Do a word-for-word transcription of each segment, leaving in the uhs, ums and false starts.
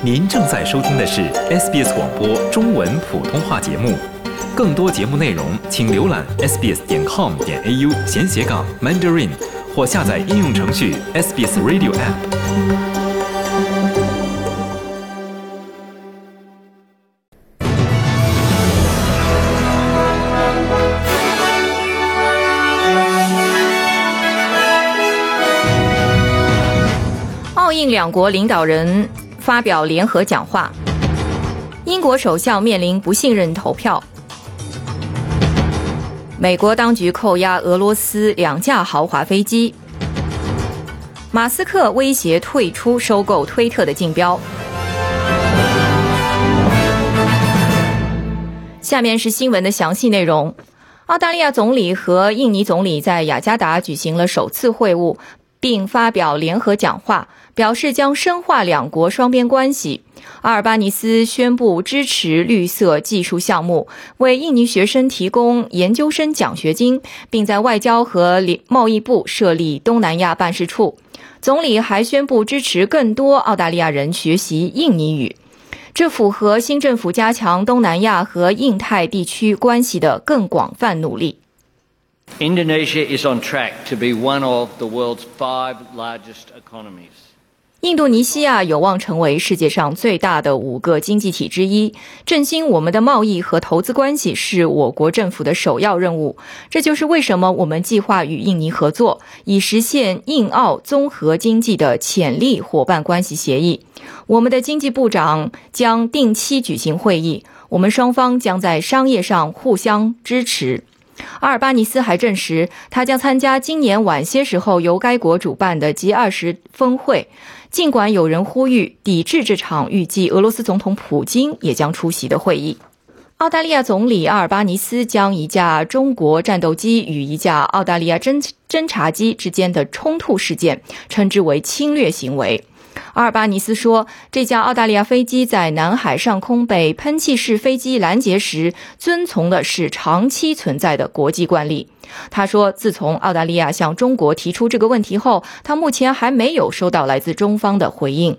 您正在收听的是 S B S 广播中文普通话节目。更多节目内容，请浏览 s b s 点 com 点 a u 闲斜杠 Mandarin， 或下载应用程序 S B S Radio App。 澳印两国领导人发表联合讲话，英国首相面临不信任投票，美国当局扣押俄罗斯两架豪华飞机，马斯克威胁退出收购推特的竞标。下面是新闻的详细内容。澳大利亚总理和印尼总理在雅加达举行了首次会晤，并发表联合讲话，表示将深化两国双边关系。阿尔巴尼斯宣布支持绿色技术项目，为印尼学生提供研究生奖学金，并在外交和贸易部设立东南亚办事处。总理还宣布支持更多澳大利亚人学习印尼语，这符合新政府加强东南亚和印太地区关系的更广泛努力。 Indonesia is on track to be one of the world's five largest economies. 印度尼西亚有望成为世界上最大的五个经济体之一，振兴我们的贸易和投资关系是我国政府的首要任务。这就是为什么我们计划与印尼合作，以实现印澳综合经济的潜力伙伴关系协议。我们的经济部长将定期举行会议，我们双方将在商业上互相支持。阿尔巴尼斯还证实，他将参加今年晚些时候由该国主办的 G 二十 峰会。尽管有人呼吁抵制这场预计俄罗斯总统普京也将出席的会议。澳大利亚总理阿尔巴尼斯将一架中国战斗机与一架澳大利亚侦侦察机之间的冲突事件称之为侵略行为。阿尔巴尼斯说，这架澳大利亚飞机在南海上空被喷气式飞机拦截时，遵从的是长期存在的国际惯例。他说，自从澳大利亚向中国提出这个问题后，他目前还没有收到来自中方的回应。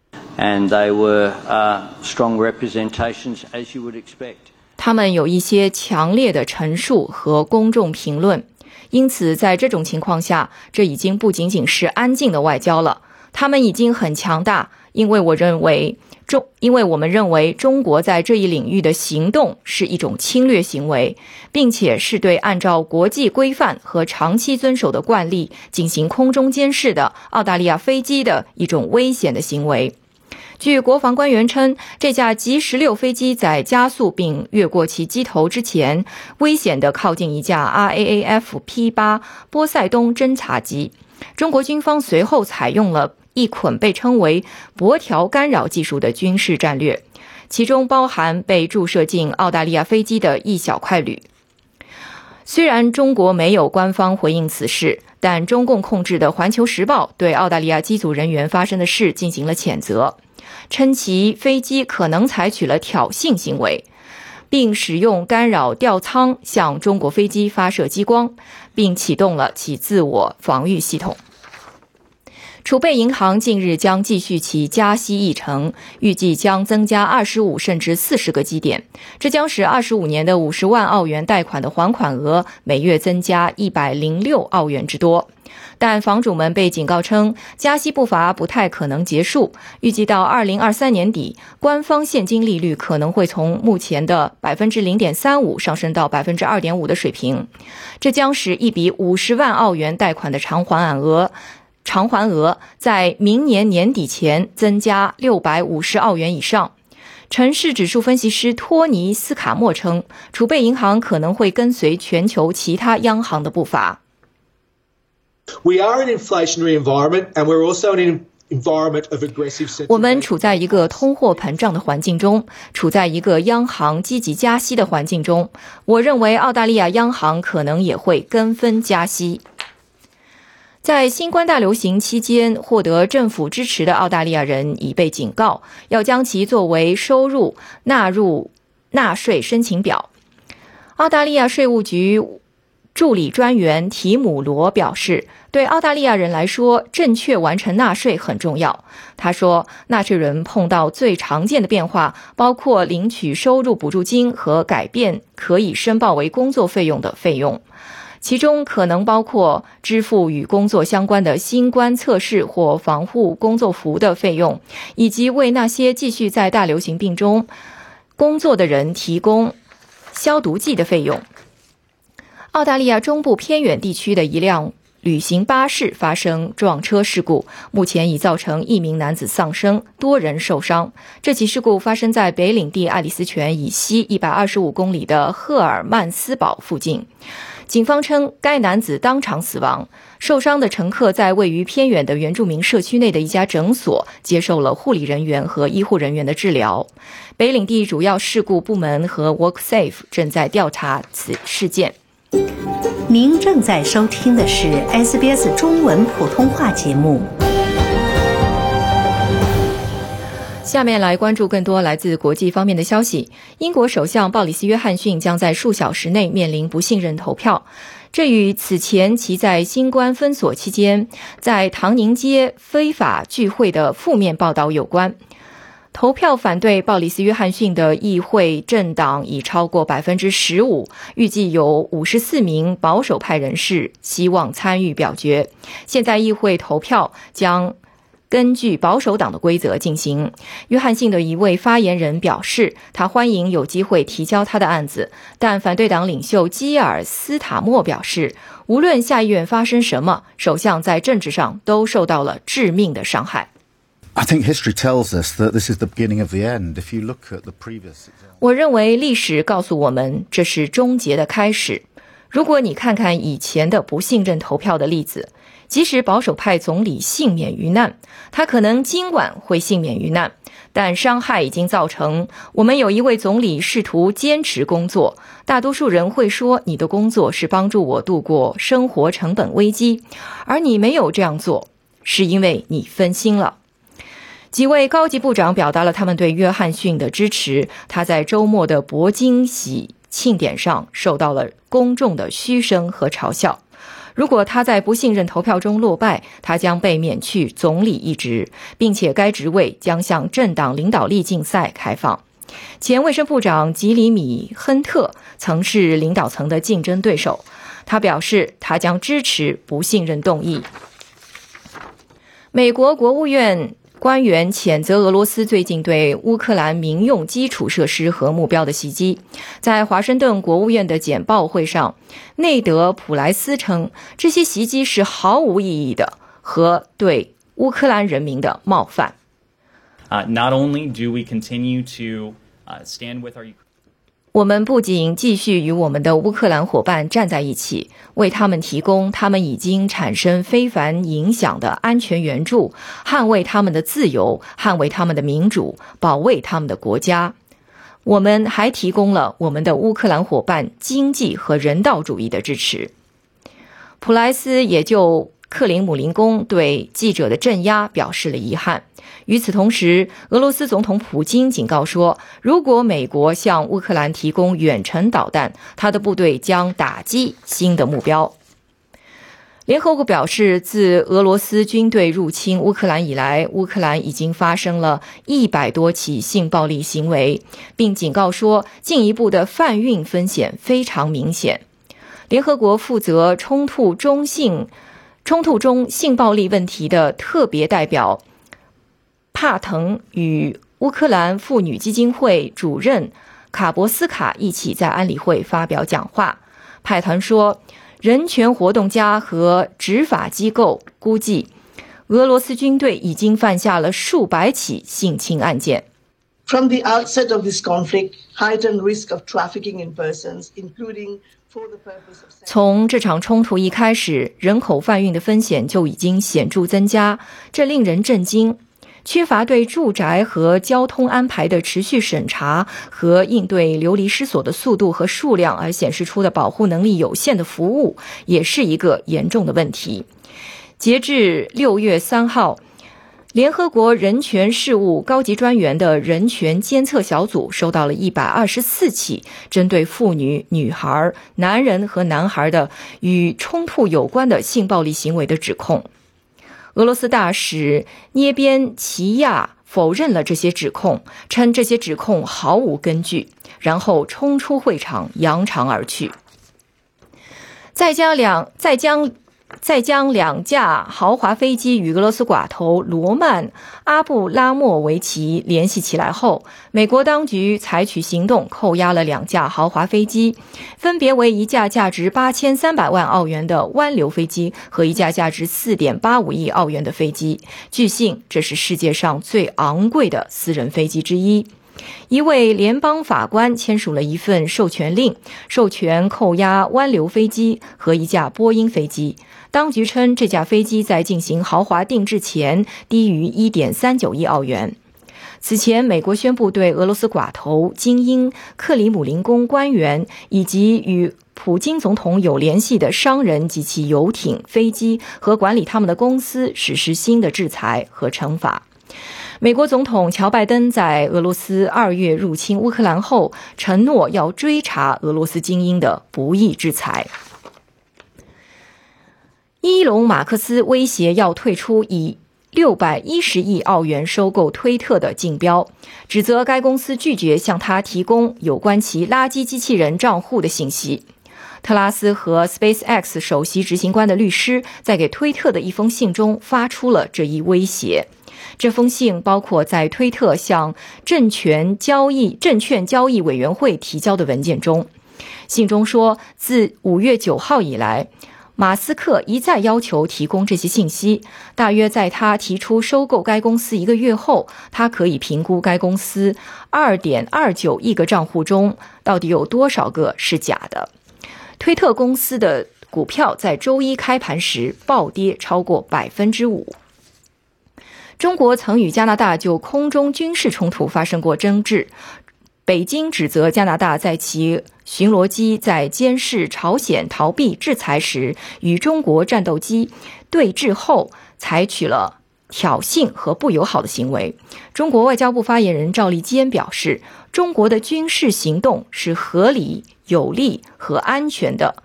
And they were, uh, strong representations, as you would expect. 他们有一些强烈的陈述和公众评论，因此在这种情况下，这已经不仅仅是安静的外交了。他们已经很强大，因为我认为中，因为我们认为中国在这一领域的行动是一种侵略行为，并且是对按照国际规范和长期遵守的惯例进行空中监视的澳大利亚飞机的一种危险的行为。据国防官员称，这架 G 十六 飞机在加速并越过其机头之前，危险地靠近一架 R A A F P 八 波塞冬侦察机。中国军方随后采用了一捆被称为薄条干扰技术的军事战略，其中包含被注射进澳大利亚飞机的一小块铝。虽然中国没有官方回应此事，但中共控制的《环球时报》对澳大利亚机组人员发生的事进行了谴责，称其飞机可能采取了挑衅行为，并使用干扰吊舱向中国飞机发射激光，并启动了其自我防御系统。储备银行近日将继续其加息议程，预计将增加二十五甚至四十个基点，这将使二十五年的五十万澳元贷款的还款额每月增加一百零六澳元之多。但房主们被警告称，加息步伐不太可能结束，预计到二零二三年底，官方现金利率可能会从目前的 百分之零点三五 上升到 百分之二点五 的水平，这将使一笔五十万澳元贷款的偿还额偿还额在明年年底前增加六百五十澳元以上。城市指数分析师托尼·斯卡默称，储备银行可能会跟随全球其他央行的步伐。 We are an inflationary environment, and we're also an environment of aggressive central bank. 我们处在一个通货膨胀的环境中，处在一个央行积极加息的环境中。我认为澳大利亚央行可能也会跟风加息。在新冠大流行期间获得政府支持的澳大利亚人已被警告，要将其作为收入纳入纳税申请表。澳大利亚税务局助理专员提姆罗表示，对澳大利亚人来说，正确完成纳税很重要。他说，纳税人碰到最常见的变化包括领取收入补助金和改变可以申报为工作费用的费用，其中可能包括支付与工作相关的新冠测试或防护工作服的费用，以及为那些继续在大流行病中工作的人提供消毒剂的费用。澳大利亚中部偏远地区的一辆旅行巴士发生撞车事故，目前已造成一名男子丧生，多人受伤。这起事故发生在北领地爱丽丝泉以西一百二十五公里的赫尔曼斯堡附近。警方称，该男子当场死亡，受伤的乘客在位于偏远的原住民社区内的一家诊所接受了护理人员和医护人员的治疗。北领地主要事故部门和 WorkSafe 正在调查此事件。 您正在收听的是 S B S 中文普通话节目。 下面来关注更多来自国际方面的消息。英国首相鲍里斯·约翰逊将在数小时内面临不信任投票，这与此前其在新冠封锁期间在唐宁街非法聚会的负面报道有关。投票反对鲍里斯·约翰逊的议会政党已超过 百分之十五， 预计有五十四名保守派人士希望参与表决。现在议会投票将根据保守党的规则进行。约翰逊的一位发言人表示，他欢迎有机会提交他的案子，但反对党领袖基尔斯塔默表示，无论下议院发生什么，首相在政治上都受到了致命的伤害。 I think history tells us that this is the beginning of the end. If you look at the previous example. 我认为历史告诉我们，这是终结的开始。如果你看看以前的不信任投票的例子，即使保守派总理幸免于难，他可能今晚会幸免于难，但伤害已经造成。我们有一位总理试图坚持工作，大多数人会说，你的工作是帮助我度过生活成本危机，而你没有这样做，是因为你分心了。几位高级部长表达了他们对约翰逊的支持，他在周末的铂金喜庆典上受到了公众的嘘声和嘲笑。如果他在不信任投票中落败，他将被免去总理一职，并且该职位将向政党领导力竞赛开放。前卫生部长吉里米·亨特曾是领导层的竞争对手，他表示他将支持不信任动议。美国国务院官员谴责俄罗斯最近对乌克兰民用基础设施和目标的袭击。在华盛顿国务院的简报会上，内德·普莱斯称，这些袭击是毫无意义的和对乌克兰人民的冒犯。 Uh, not only do we continue to uh, stand with our Ukraine 我们不仅继续与我们的乌克兰伙伴站在一起，为他们提供他们已经产生非凡影响的安全援助，捍卫他们的自由，捍卫他们的民主，保卫他们的国家。我们还提供了我们的乌克兰伙伴经济和人道主义的支持。普莱斯也就克林姆林宫对记者的镇压表示了遗憾。与此同时，俄罗斯总统普京警告说，如果美国向乌克兰提供远程导弹，他的部队将打击新的目标。联合国表示，自俄罗斯军队入侵乌克兰以来，乌克兰已经发生了一百多起性暴力行为，并警告说，进一步的贩运风险非常明显。联合国负责冲突中性冲突中性暴力问题的特别代表帕腾与乌克兰妇女基金会主任卡博斯卡一起在安理会发表讲话。派腾说，人权活动家和执法机构估计，俄罗斯军队已经犯下了数百起性侵案件。 From the outset of this conflict, heightened risk of trafficking in persons, including for the purpose of... 从这场冲突一开始，人口贩运的风险就已经显著增加，这令人震惊。缺乏对住宅和交通安排的持续审查和应对流离失所的速度和数量而显示出的保护能力有限的服务，也是一个严重的问题。截至六月三号， 联合国人权事务高级专员的人权监测小组收到了一百二十四起针对妇女、女孩、男人和男孩的与冲突有关的性暴力行为的指控。俄罗斯大使涅边齐亚否认了这些指控，称这些指控毫无根据，然后冲出会场，扬长而去。再将两再将再将两架豪华飞机与俄罗斯寡头罗曼·阿布拉莫维奇联系起来后，美国当局采取行动扣押了两架豪华飞机，分别为一架价值八千三百万澳元的湾流飞机和一架价值 四点八五亿澳元的飞机。据信，这是世界上最昂贵的私人飞机之一。一位联邦法官签署了一份授权令，授权扣押湾流飞机和一架波音飞机。当局称，这架飞机在进行豪华定制前低于 一点三九亿澳元。此前，美国宣布对俄罗斯寡头、精英、克里姆林宫官员以及与普京总统有联系的商人及其游艇、飞机和管理他们的公司实施新的制裁和惩罚。美国总统乔拜登在俄罗斯二月入侵乌克兰后，承诺要追查俄罗斯精英的不义制裁。伊隆·马克思威胁要退出以六百一十亿澳元收购推特的竞标，指责该公司拒绝向他提供有关其垃圾机器人账户的信息。特拉斯和 SpaceX 首席执行官的律师在给推特的一封信中发出了这一威胁。这封信包括在推特向证券交易证券交易委员会提交的文件中。信中说，自五月九号以来，马斯克一再要求提供这些信息，大约在他提出收购该公司一个月后，他可以评估该公司 二点二九亿个账户中到底有多少个是假的。推特公司的股票在周一开盘时暴跌超过 百分之五。中国曾与加拿大就空中军事冲突发生过争执，北京指责加拿大在其巡逻机在监视朝鲜逃避制裁时与中国战斗机对峙后采取了挑衅和不友好的行为。中国外交部发言人赵立坚表示，中国的军事行动是合理、有利和安全的。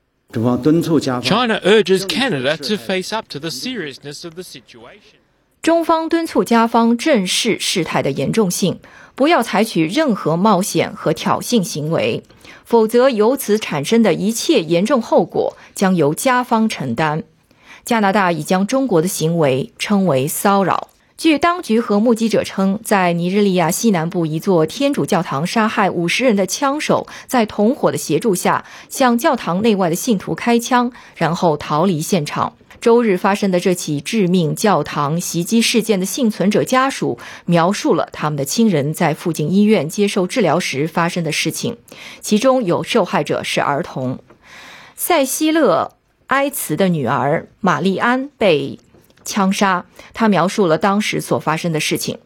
China urges Canada to face up to the seriousness of the situation. 中方敦促加方正视事态的严重性，不要采取任何冒险和挑衅行为，否则由此产生的一切严重后果将由加方承担。加拿大已将中国的行为称为骚扰。据当局和目击者称，在尼日利亚西南部一座天主教堂杀害五十人的枪手，在同伙的协助下向教堂内外的信徒开枪，然后逃离现场。周日发生的这起致命教堂袭击事件的幸存者家属描述了他们的亲人在附近医院接受治疗时发生的事情，其中有受害者是儿童。塞西勒·埃茨的女儿玛丽安被枪杀，她描述了当时所发生的事情。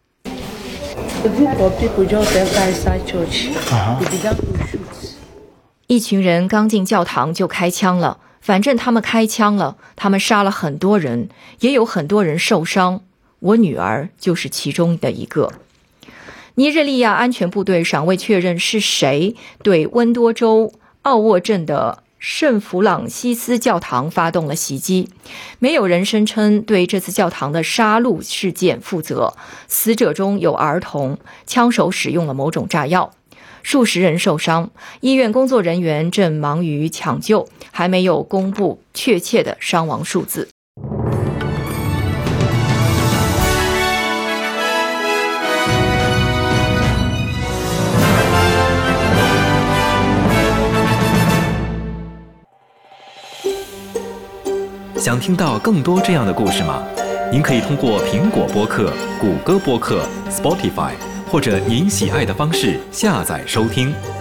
一群人刚进教堂就开枪了，反正他们开枪了，他们杀了很多人，也有很多人受伤，我女儿就是其中的一个。尼日利亚安全部队尚未确认是谁对温多州奥沃镇的圣弗朗西斯教堂发动了袭击，没有人声称对这次教堂的杀戮事件负责，死者中有儿童，枪手使用了某种炸药。数十人受伤，医院工作人员正忙于抢救，还没有公布确切的伤亡数字。 想听到更多这样的故事吗？您可以通过苹果播客、谷歌播客、Spotify 或者您喜爱的方式下载收听。